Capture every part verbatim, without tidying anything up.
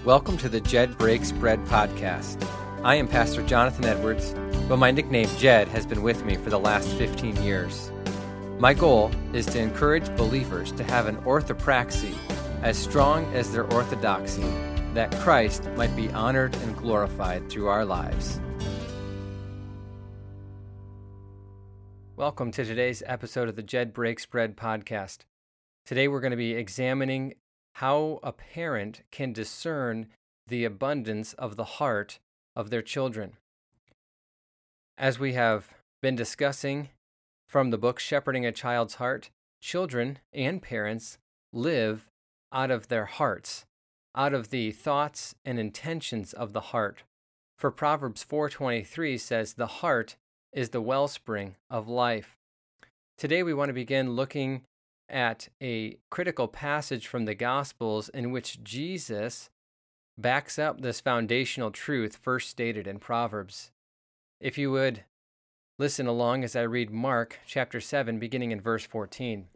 Welcome to the Jed Breaks Bread podcast. I am Pastor Jonathan Edwards, but my nickname Jed has been with me for the last fifteen years. My goal is to encourage believers to have an orthopraxy as strong as their orthodoxy, that Christ might be honored and glorified through our lives. Welcome to today's episode of the Jed Breaks Bread podcast. Today we're going to be examining how a parent can discern the abundance of the heart of their children. As we have been discussing from the book Shepherding a Child's Heart, children and parents live out of their hearts, out of the thoughts and intentions of the heart. For Proverbs four twenty-three says, "The heart is the wellspring of life." Today we want to begin looking at a critical passage from the Gospels in which Jesus backs up this foundational truth first stated in Proverbs. If you would listen along as I read Mark chapter seven, beginning in verse fourteen.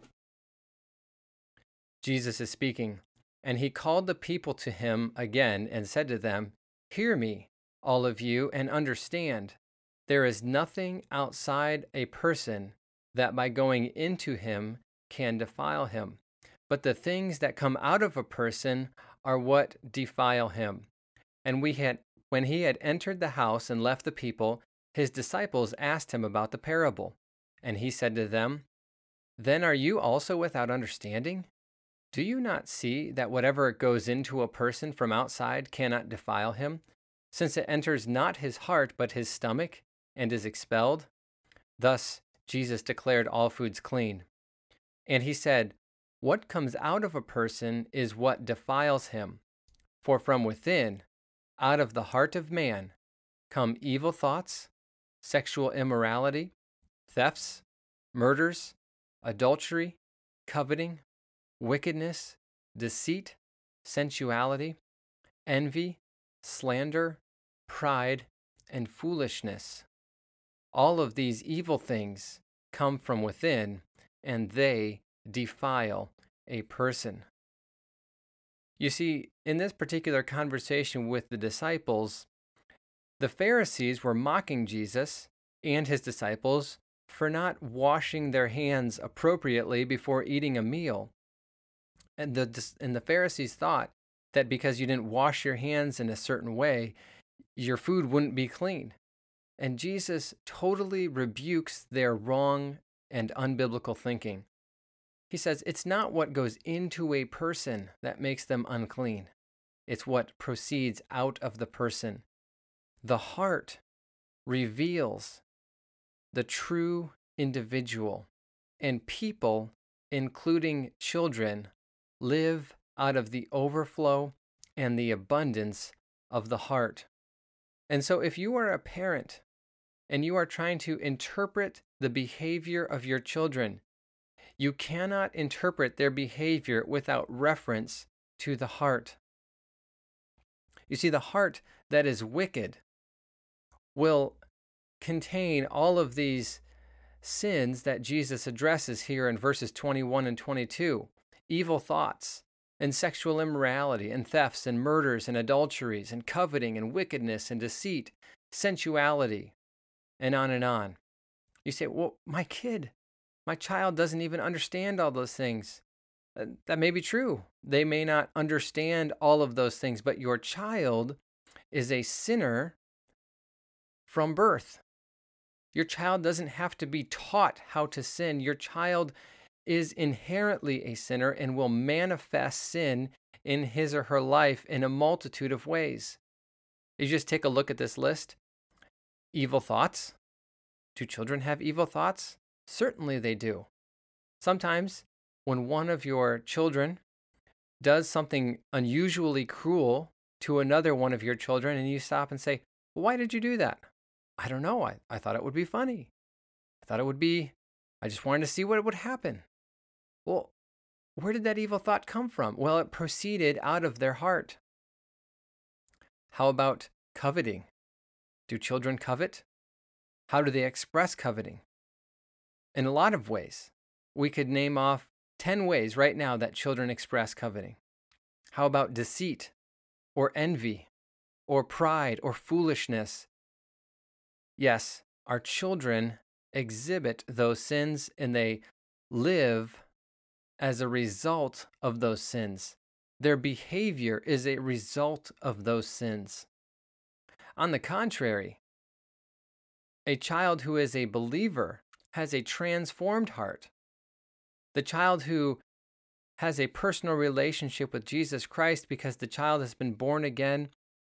Jesus is speaking, "And he called the people to him again and said to them, 'Hear me, all of you, and understand. There is nothing outside a person that by going into him can defile him. But the things that come out of a person are what defile him.' And we had, when he had entered the house and left the people, his disciples asked him about the parable. And he said to them, 'Then are you also without understanding? Do you not see that whatever goes into a person from outside cannot defile him, since it enters not his heart but his stomach, and is expelled?' Thus Jesus declared all foods clean. And he said, 'What comes out of a person is what defiles him. For from within, out of the heart of man, come evil thoughts, sexual immorality, thefts, murders, adultery, coveting, wickedness, deceit, sensuality, envy, slander, pride, and foolishness. All of these evil things come from within, and they defile a person.'" You see, in this particular conversation with the disciples, the Pharisees were mocking Jesus and his disciples for not washing their hands appropriately before eating a meal. And the, and the Pharisees thought that because you didn't wash your hands in a certain way, your food wouldn't be clean. And Jesus totally rebukes their wrong and unbiblical thinking. He says it's not what goes into a person that makes them unclean. It's what proceeds out of the person. The heart reveals the true individual, and people, including children, live out of the overflow and the abundance of the heart. And so if you are a parent and you are trying to interpret the behavior of your children, you cannot interpret their behavior without reference to the heart. You see, the heart that is wicked will contain all of these sins that Jesus addresses here in verses twenty-one and twenty-two. Evil thoughts, and sexual immorality, and thefts, and murders, and adulteries, and coveting, and wickedness, and deceit, sensuality, and on and on. You say, well, my kid, my child doesn't even understand all those things. Uh, That may be true. They may not understand all of those things, but your child is a sinner from birth. Your child doesn't have to be taught how to sin. Your child is inherently a sinner and will manifest sin in his or her life in a multitude of ways. You just take a look at this list. Evil thoughts. Do children have evil thoughts? Certainly they do. Sometimes when one of your children does something unusually cruel to another one of your children, and you stop and say, "Why did you do that?" "I don't know. I, I thought it would be funny. I thought it would be, I just wanted to see what would happen." Well, where did that evil thought come from? Well, it proceeded out of their heart. How about coveting? Do children covet? How do they express coveting? In a lot of ways. We could name off ten ways right now that children express coveting. How about deceit? or envy or pride or foolishness. Yes, our children exhibit those sins and they live as a result of those sins. Their behavior is a result of those sins. On the contrary, a child who is a believer has a transformed heart. The child who has a personal relationship with Jesus Christ because the child has been born again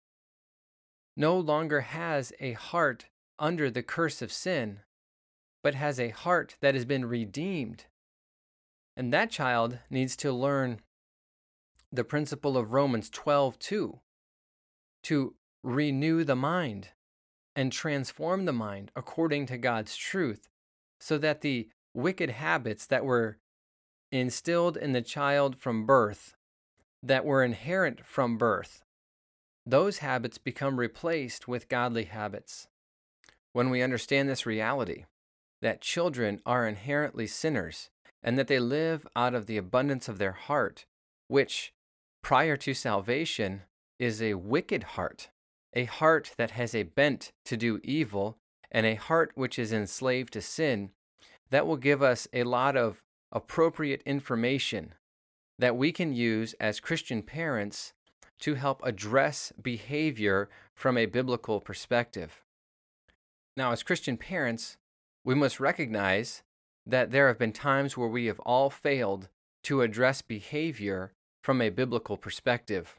no longer has a heart under the curse of sin, but has a heart that has been redeemed. And that child needs to learn the principle of Romans twelve two, to renew the mind and transform the mind according to God's truth, so that the wicked habits that were instilled in the child from birth, that were inherent from birth, those habits become replaced with godly habits. When we understand this reality, that children are inherently sinners, and that they live out of the abundance of their heart, which, prior to salvation, is a wicked heart, a heart that has a bent to do evil, and a heart which is enslaved to sin, that will give us a lot of appropriate information that we can use as Christian parents to help address behavior from a biblical perspective. Now, as Christian parents, we must recognize that there have been times where we have all failed to address behavior from a biblical perspective.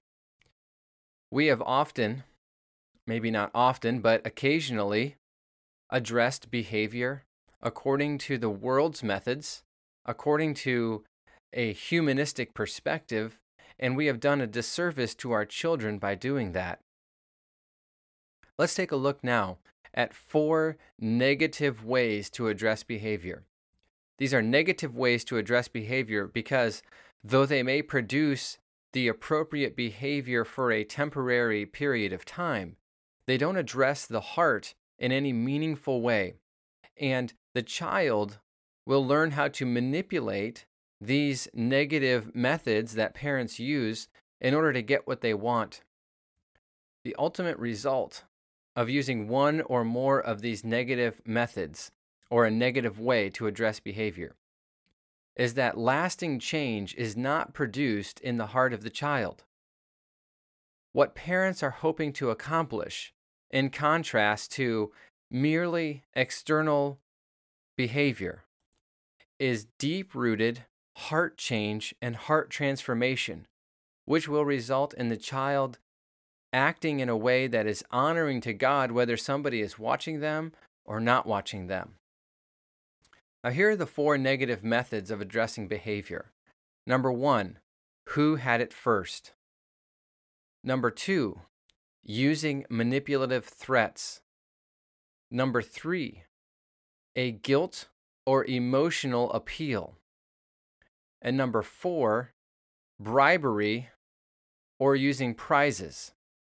We have often, maybe not often, but occasionally, addressed behavior according to the world's methods, according to a humanistic perspective, and we have done a disservice to our children by doing that. Let's take a look now at four negative ways to address behavior. These are negative ways to address behavior because, though they may produce the appropriate behavior for a temporary period of time, they don't address the heart in any meaningful way. And the child will learn how to manipulate these negative methods that parents use in order to get what they want. The ultimate result of using one or more of these negative methods, or a negative way to address behavior, is that lasting change is not produced in the heart of the child. What parents are hoping to accomplish, in contrast to merely external behavior, is deep-rooted heart change and heart transformation, which will result in the child acting in a way that is honoring to God, whether somebody is watching them or not watching them. Now, here are the four negative methods of addressing behavior. Number one, who had it first? Number two, using manipulative threats. Number three, a guilt or emotional appeal. And number four, bribery or using prizes.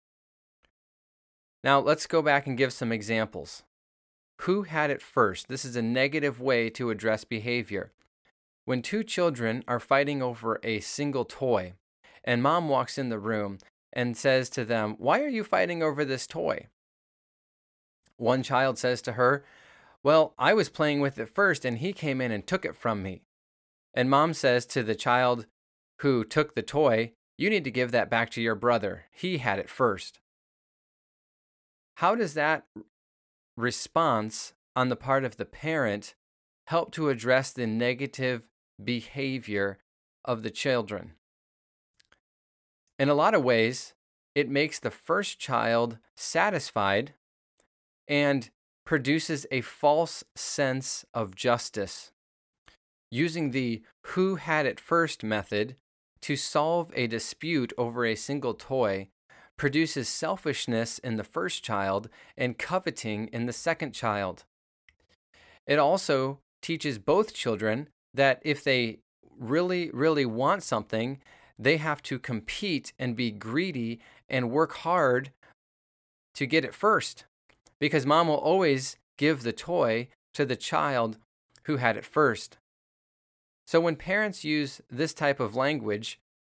Now, let's go back and give some examples. Who had it first? This is a negative way to address behavior. When two children are fighting over a single toy, and mom walks in the room and says to them, "Why are you fighting over this toy?" One child says to her, "Well, I was playing with it first, and he came in and took it from me." And mom says to the child who took the toy, "You need to give that back to your brother. He had it first." How does that response on the part of the parent help to address the negative behavior of the children? In a lot of ways, it makes the first child satisfied and produces a false sense of justice. Using the who had it first method to solve a dispute over a single toy produces selfishness in the first child and coveting in the second child. It also teaches both children that if they really, really want something, they have to compete and be greedy and work hard to get it first, because mom will always give the toy to the child who had it first. So when parents use this type of language,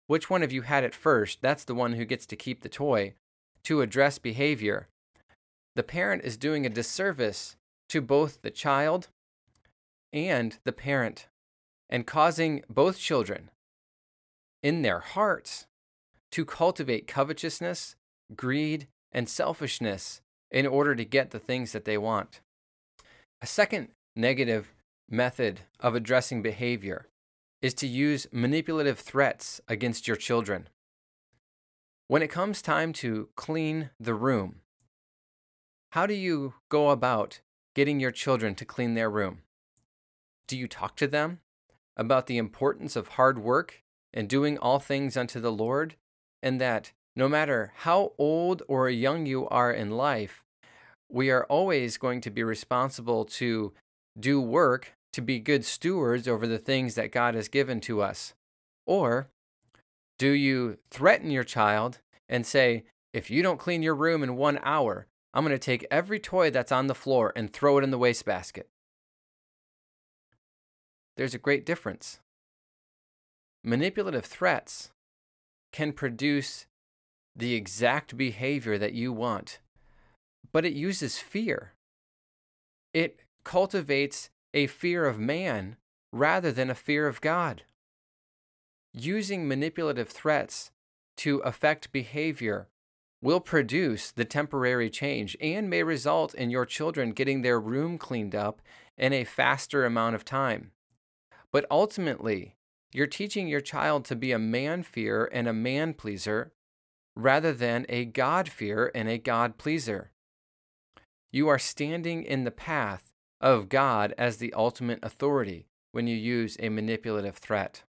which one of you had it first, that's the one who gets to keep the toy, to address behavior, the parent is doing a disservice to both the child and the parent, and causing both children in their hearts to cultivate covetousness, greed, and selfishness in order to get the things that they want. A second negative method of addressing behavior is to use manipulative threats against your children. When it comes time to clean the room, how do you go about getting your children to clean their room? Do you talk to them about the importance of hard work and doing all things unto the Lord, and that no matter how old or young you are in life, we are always going to be responsible to do work to be good stewards over the things that God has given to us? Or do you threaten your child and say, if you don't clean your room in one hour, I'm going to take every toy that's on the floor and throw it in the wastebasket? There's a great difference. Manipulative threats can produce the exact behavior that you want, but it uses fear. It cultivates a fear of man rather than a fear of God. Using manipulative threats to affect behavior will produce the temporary change and may result in your children getting their room cleaned up in a faster amount of time. But ultimately, you're teaching your child to be a man-fearer and a man-pleaser rather than a God-fearer and a God-pleaser. You are standing in the path of God as the ultimate authority when you use a manipulative threat.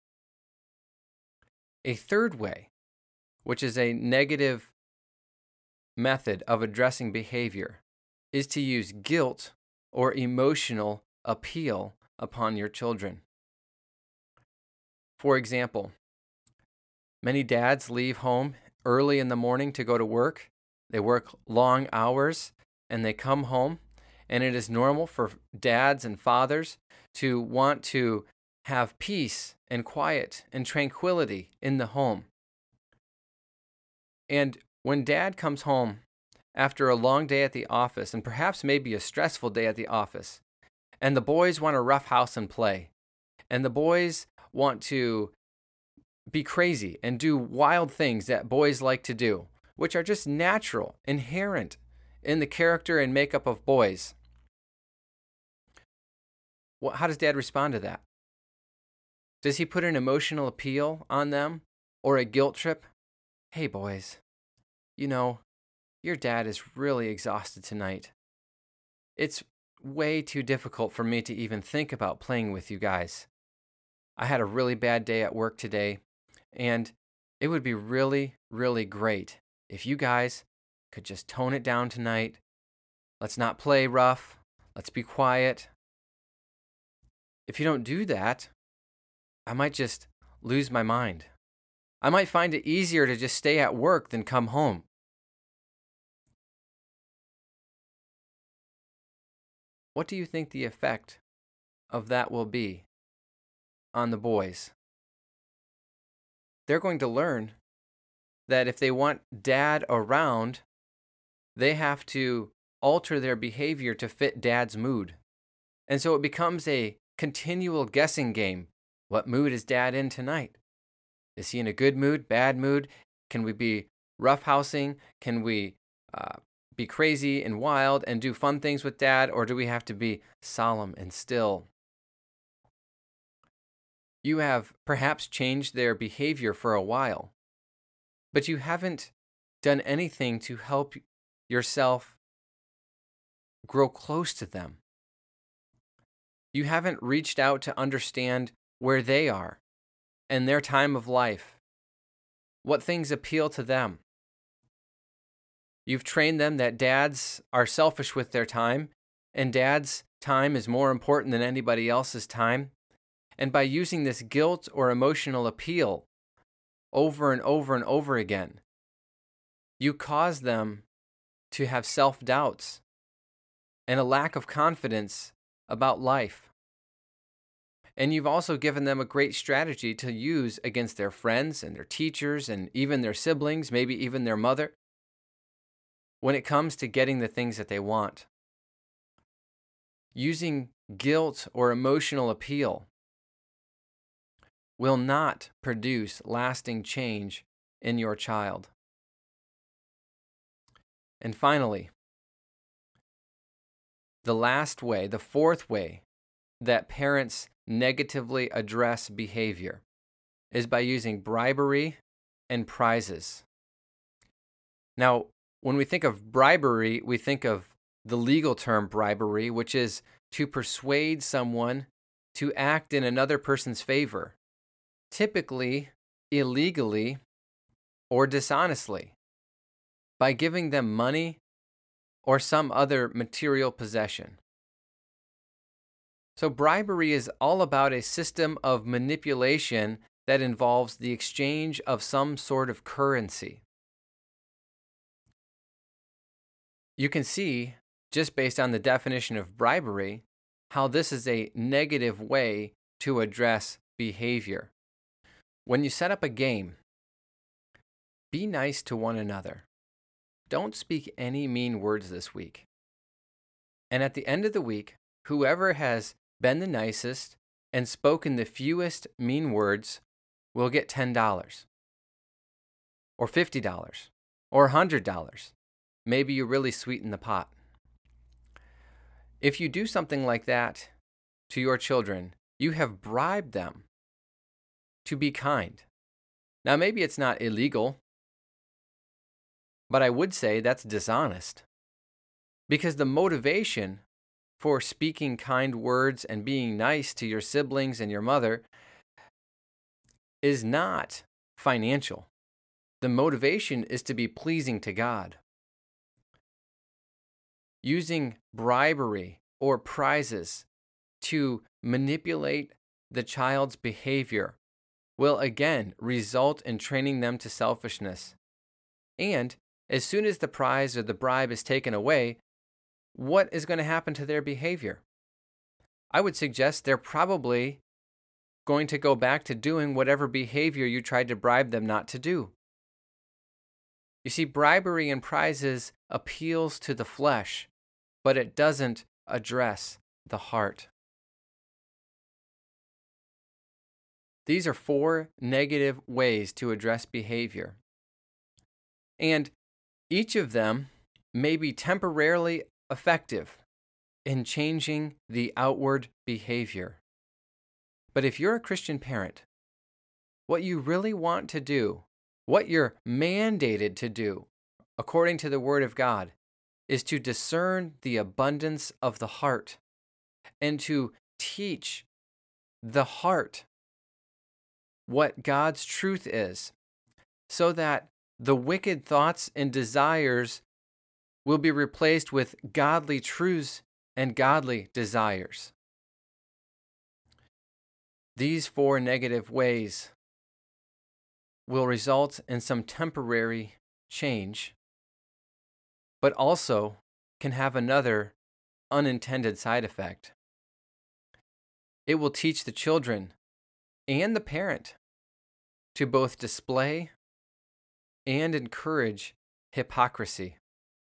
A third way, which is a negative method of addressing behavior, is to use guilt or emotional appeal upon your children. For example, many dads leave home early in the morning to go to work. They work long hours and they come home, and it is normal for dads and fathers to want to have peace and quiet and tranquility in the home. And when dad comes home after a long day at the office, and perhaps maybe a stressful day at the office, and the boys want to roughhouse and play, and the boys want to be crazy and do wild things that boys like to do, which are just natural, inherent in the character and makeup of boys. Well, how does dad respond to that? Does he put an emotional appeal on them or a guilt trip? Hey, boys, you know, your dad is really exhausted tonight. It's way too difficult for me to even think about playing with you guys. I had a really bad day at work today, and it would be really, really great if you guys could just tone it down tonight. Let's not play rough. Let's be quiet. If you don't do that, I might just lose my mind. I might find it easier to just stay at work than come home. What do you think the effect of that will be on the boys? They're going to learn that if they want dad around, they have to alter their behavior to fit dad's mood. And so it becomes a continual guessing game. What mood is dad in tonight? Is he in a good mood, bad mood? Can we be roughhousing? Can we uh, be crazy and wild and do fun things with dad? Or do we have to be solemn and still? You have perhaps changed their behavior for a while, but you haven't done anything to help yourself grow close to them. You haven't reached out to understand where they are and their time of life, what things appeal to them. You've trained them that dads are selfish with their time, and dad's time is more important than anybody else's time. And by using this guilt or emotional appeal over and over and over again, you cause them to have self-doubts and a lack of confidence about life. And you've also given them a great strategy to use against their friends and their teachers and even their siblings, maybe even their mother, when it comes to getting the things that they want. Using guilt or emotional appeal will not produce lasting change in your child. And finally, the last way, the fourth way that parents negatively address behavior is by using bribery and prizes. Now, when we think of bribery, we think of the legal term bribery, which is to persuade someone to act in another person's favor, typically illegally or dishonestly, by giving them money or some other material possession. So bribery is all about a system of manipulation that involves the exchange of some sort of currency. You can see, just based on the definition of bribery, how this is a negative way to address behavior. When you set up a game, be nice to one another. Don't speak any mean words this week. And at the end of the week, whoever has been the nicest and spoken the fewest mean words will get ten dollars or fifty dollars or one hundred dollars. Maybe you really sweeten the pot. If you do something like that to your children, you have bribed them to be kind. Now, maybe it's not illegal, but I would say that's dishonest, because the motivation for speaking kind words and being nice to your siblings and your mother is not financial. The motivation is to be pleasing to God. Using bribery or prizes to manipulate the child's behavior will again result in training them to selfishness. And as soon as the prize or the bribe is taken away, what is going to happen to their behavior? I would suggest they're probably going to go back to doing whatever behavior you tried to bribe them not to do. You see, bribery and prizes appeals to the flesh, but it doesn't address the heart. These are four negative ways to address behavior. And each of them may be temporarily effective in changing the outward behavior. But if you're a Christian parent, what you really want to do, what you're mandated to do, according to the Word of God, is to discern the abundance of the heart and to teach the heart what God's truth is, so that the wicked thoughts and desires will be replaced with godly truths and godly desires. These four negative ways will result in some temporary change, but also can have another unintended side effect. It will teach the children and the parent to both display and encourage hypocrisy.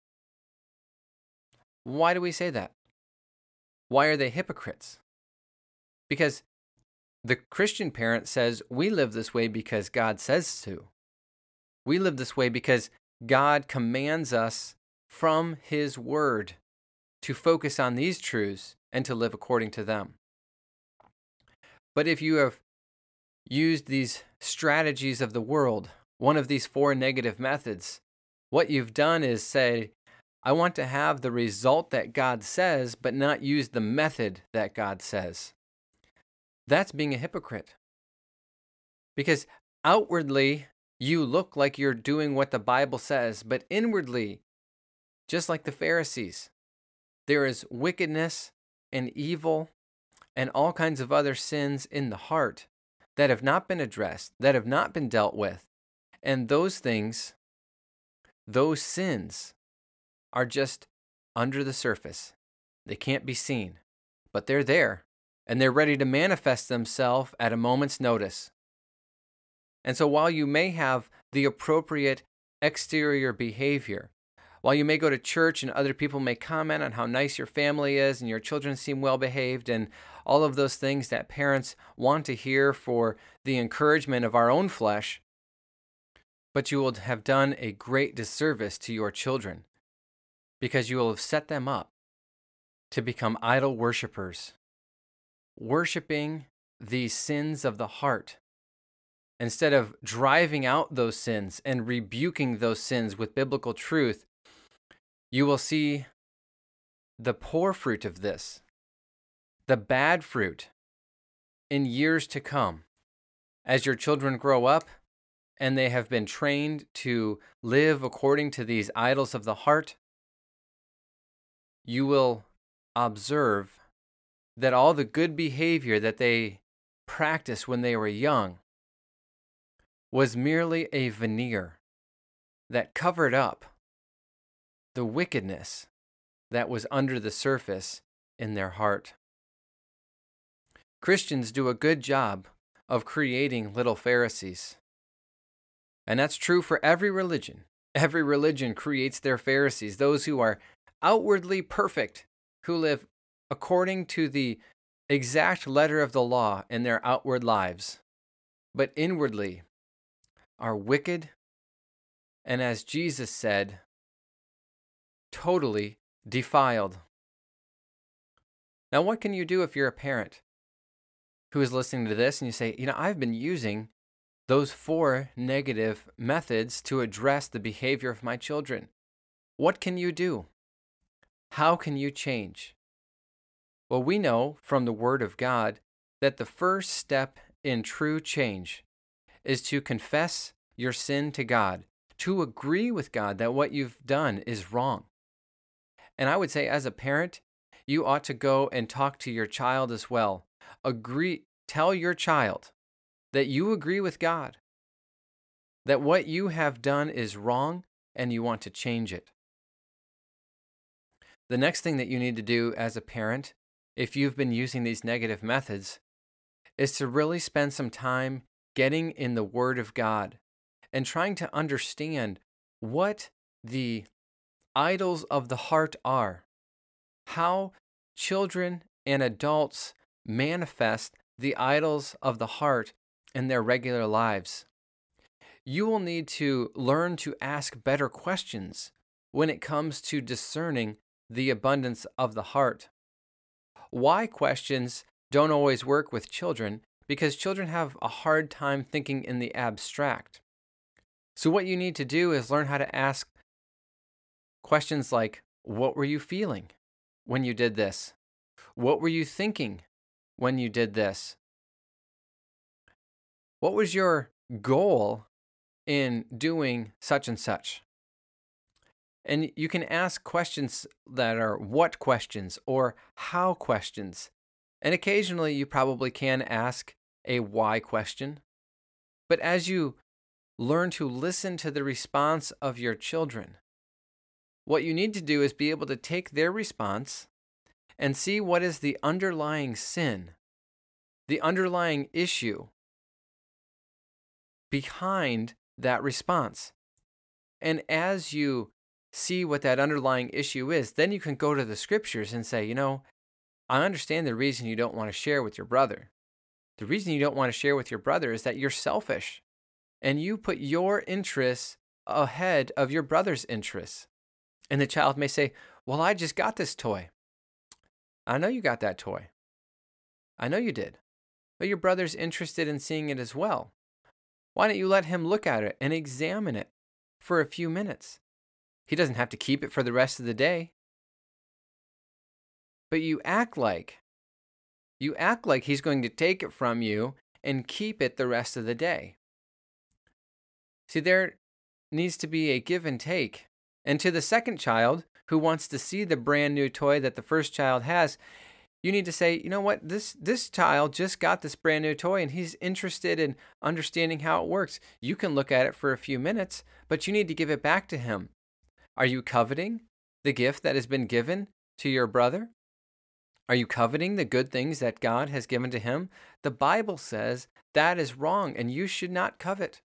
Why do we say that? Why are they hypocrites? Because the Christian parent says, we live this way because God says to. We live this way because God commands us from His Word to focus on these truths and to live according to them. But if you have used these strategies of the world, one of these four negative methods, what you've done is say, I want to have the result that God says, but not use the method that God says. That's being a hypocrite. Because outwardly, you look like you're doing what the Bible says, but inwardly, just like the Pharisees, there is wickedness and evil and all kinds of other sins in the heart that have not been addressed, that have not been dealt with. And those things, those sins, are just under the surface. They can't be seen, but they're there, and they're ready to manifest themselves at a moment's notice. And so while you may have the appropriate exterior behavior, while you may go to church and other people may comment on how nice your family is and your children seem well behaved and all of those things that parents want to hear for the encouragement of our own flesh, but you will have done a great disservice to your children because you will have set them up to become idol worshipers, worshiping the sins of the heart. Instead of driving out those sins and rebuking those sins with biblical truth, you will see the poor fruit of this, the bad fruit, in years to come. As your children grow up and they have been trained to live according to these idols of the heart, you will observe that all the good behavior that they practiced when they were young was merely a veneer that covered up the wickedness that was under the surface in their heart. Christians do a good job of creating little Pharisees. And that's true for every religion. Every religion creates their Pharisees, those who are outwardly perfect, who live according to the exact letter of the law in their outward lives, but inwardly are wicked, and as Jesus said, totally defiled. Now, what can you do if you're a parent who is listening to this and you say, you know, I've been using those four negative methods to address the behavior of my children? What can you do? How can you change? Well, we know from the Word of God that the first step in true change is to confess your sin to God, to agree with God that what you've done is wrong. And I would say as a parent, you ought to go and talk to your child as well. Agree, tell your child that you agree with God, that what you have done is wrong and you want to change it. The next thing that you need to do as a parent, if you've been using these negative methods, is to really spend some time getting in the Word of God and trying to understand what the idols of the heart are, how children and adults manifest the idols of the heart in their regular lives. You will need to learn to ask better questions when it comes to discerning the abundance of the heart. Why questions don't always work with children, because children have a hard time thinking in the abstract. So what you need to do is learn how to ask questions like, what were you feeling when you did this? What were you thinking when you did this? What was your goal in doing such and such? And you can ask questions that are what questions or how questions. And occasionally you probably can ask a why question. But as you learn to listen to the response of your children, what you need to do is be able to take their response and see what is the underlying sin, the underlying issue behind that response. And as you see what that underlying issue is, then you can go to the scriptures and say, you know, I understand the reason you don't want to share with your brother. The reason you don't want to share with your brother is that you're selfish and you put your interests ahead of your brother's interests. And the child may say, well, I just got this toy. I know you got that toy. I know you did. But your brother's interested in seeing it as well. Why don't you let him look at it and examine it for a few minutes? He doesn't have to keep it for the rest of the day. But you act like, you act like he's going to take it from you and keep it the rest of the day. See, there needs to be a give and take. And to the second child who wants to see the brand new toy that the first child has, you need to say, you know what, this this child just got this brand new toy and he's interested in understanding how it works. You can look at it for a few minutes, but you need to give it back to him. Are you coveting the gift that has been given to your brother? Are you coveting the good things that God has given to him? The Bible says that is wrong and you should not covet.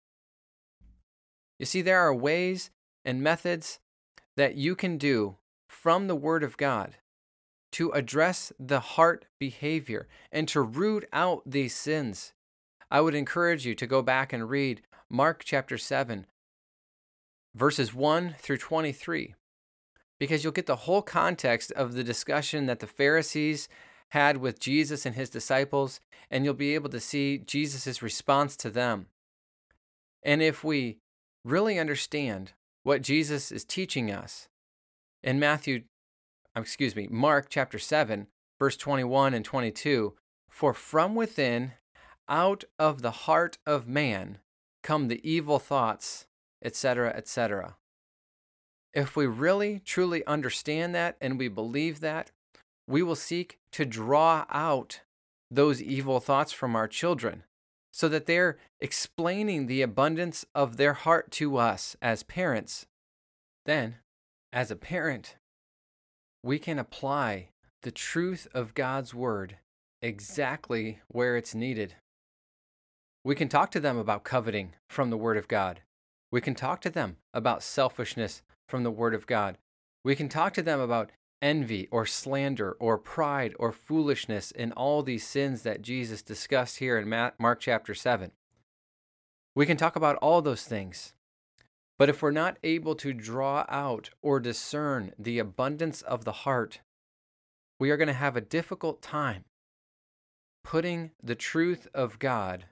You see, there are ways and methods that you can do from the Word of God to address the heart behavior and to root out these sins. I would encourage you to go back and read Mark chapter seven, verses one through twenty-three, because you'll get the whole context of the discussion that the Pharisees had with Jesus and his disciples, and you'll be able to see Jesus' response to them. And if we really understand what Jesus is teaching us in Matthew, excuse me, Mark chapter seven, verse twenty-one and twenty-two, for from within, out of the heart of man, come the evil thoughts, et cetera, et cetera. If we really, truly understand that and we believe that, we will seek to draw out those evil thoughts from our children so that they're explaining the abundance of their heart to us as parents. Then, as a parent, we can apply the truth of God's word exactly where it's needed. We can talk to them about coveting from the word of God. We can talk to them about selfishness from the word of God. We can talk to them about envy or slander or pride or foolishness and all these sins that Jesus discussed here in Mark chapter seven. We can talk about all those things. But if we're not able to draw out or discern the abundance of the heart, we are going to have a difficult time putting the truth of God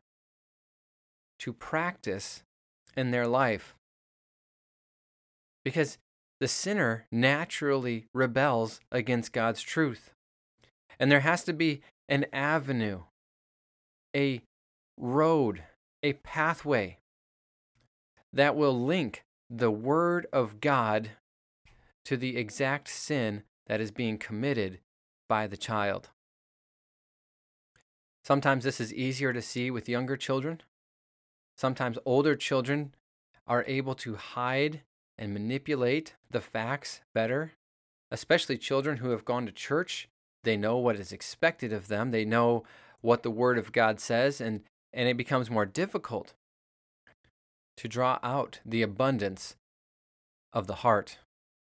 to practice in their life. Because the sinner naturally rebels against God's truth. And there has to be an avenue, a road, a pathway that will link the Word of God to the exact sin that is being committed by the child. Sometimes this is easier to see with younger children. Sometimes older children are able to hide and manipulate the facts better, especially children who have gone to church. They know what is expected of them. They know what the Word of God says, and, and it becomes more difficult to draw out the abundance of the heart.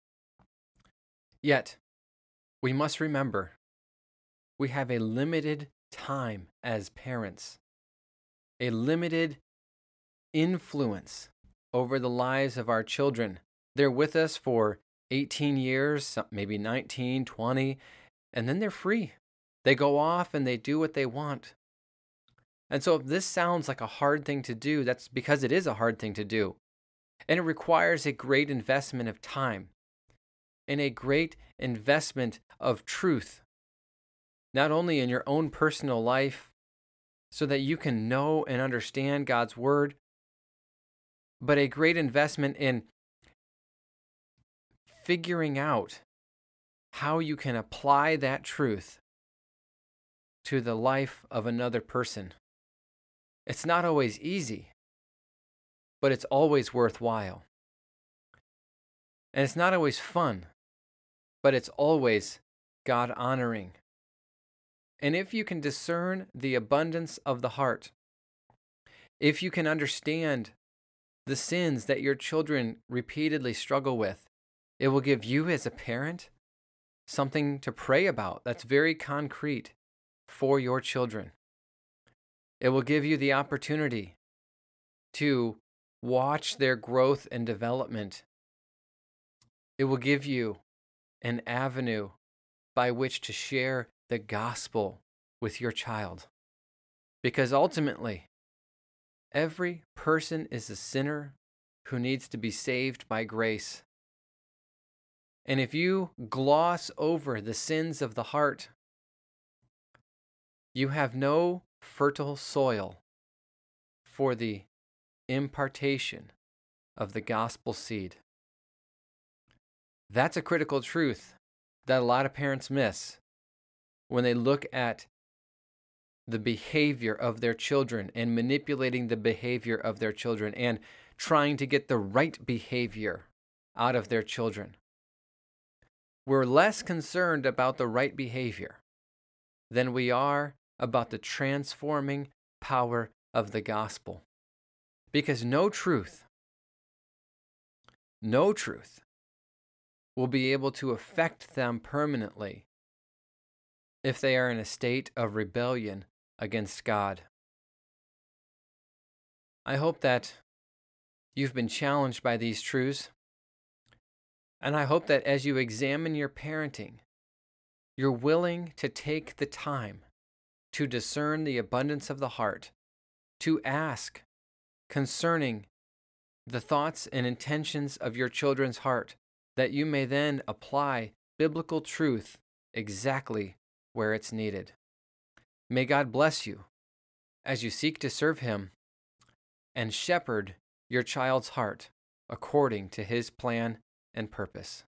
Yet, we must remember, we have a limited time as parents, a limited influence over the lives of our children. They're with us for eighteen years, maybe nineteen, twenty, and then they're free. They go off and they do what they want. And so if this sounds like a hard thing to do, that's because it is a hard thing to do. And it requires a great investment of time and a great investment of truth, not only in your own personal life so that you can know and understand God's word, but a great investment in figuring out how you can apply that truth to the life of another person. It's not always easy, but it's always worthwhile. And it's not always fun, but it's always God-honoring. And if you can discern the abundance of the heart, if you can understand the sins that your children repeatedly struggle with, it will give you as a parent something to pray about that's very concrete for your children. It will give you the opportunity to watch their growth and development. It will give you an avenue by which to share the gospel with your child. Because ultimately, every person is a sinner who needs to be saved by grace. And if you gloss over the sins of the heart, you have no fertile soil for the impartation of the gospel seed. That's a critical truth that a lot of parents miss when they look at the behavior of their children and manipulating the behavior of their children and trying to get the right behavior out of their children. We're less concerned about the right behavior than we are about the transforming power of the gospel. Because no truth, no truth will be able to affect them permanently if they are in a state of rebellion against God. I hope that you've been challenged by these truths, and I hope that as you examine your parenting, you're willing to take the time to discern the abundance of the heart, to ask concerning the thoughts and intentions of your children's heart, that you may then apply biblical truth exactly where it's needed. May God bless you as you seek to serve Him and shepherd your child's heart according to His plan and purpose.